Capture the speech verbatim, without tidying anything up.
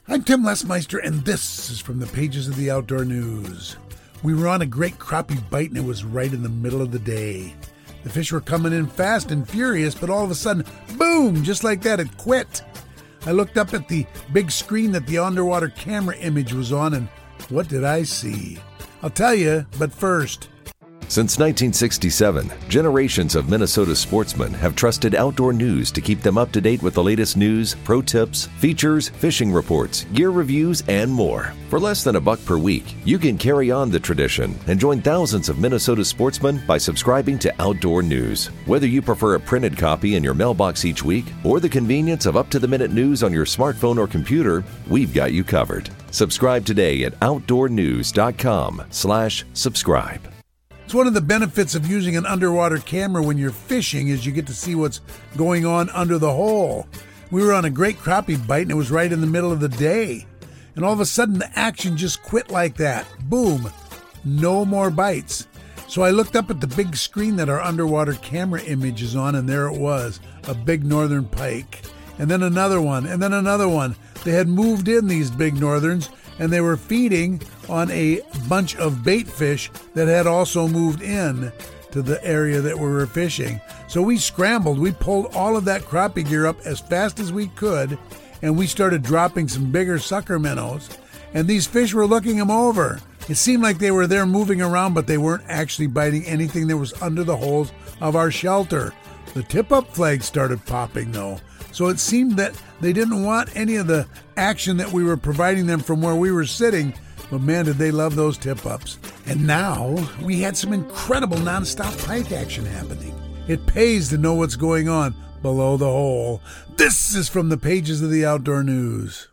I'm Tim Lesmeister, and this is from the pages of the Outdoor News. We were on a great crappie bite, and it was right in the middle of the day. The fish were coming in fast and furious, but all of a sudden, boom, just like that, it quit. I looked up at the big screen that the underwater camera image was on, and what did I see? I'll tell you, but first. Since nineteen sixty-seven, generations of Minnesota sportsmen have trusted Outdoor News to keep them up to date with the latest news, pro tips, features, fishing reports, gear reviews, and more. For less than a buck per week, you can carry on the tradition and join thousands of Minnesota sportsmen by subscribing to Outdoor News. Whether you prefer a printed copy in your mailbox each week or the convenience of up-to-the-minute news on your smartphone or computer, we've got you covered. Subscribe today at outdoornews.com slash subscribe. It's one of the benefits of using an underwater camera when you're fishing is you get to see what's going on under the hole. We were on a great crappie bite, and it was right in the middle of the day. And all of a sudden, the action just quit like that. Boom. No more bites. So I looked up at the big screen that our underwater camera image is on, and there it was, a big northern pike. And then another one, and then another one. They had moved in, these big northerns, and they were feeding on a bunch of bait fish that had also moved in to the area that we were fishing. So we scrambled. We pulled all of that crappie gear up as fast as we could, and we started dropping some bigger sucker minnows, and these fish were looking them over. It seemed like they were there moving around, but they weren't actually biting anything that was under the holes of our shelter. The tip-up flag started popping, though. So it seemed that they didn't want any of the action that we were providing them from where we were sitting, but man, did they love those tip-ups. And now we had some incredible nonstop pike action happening. It pays to know what's going on below the hole. This is from the pages of the Outdoor News.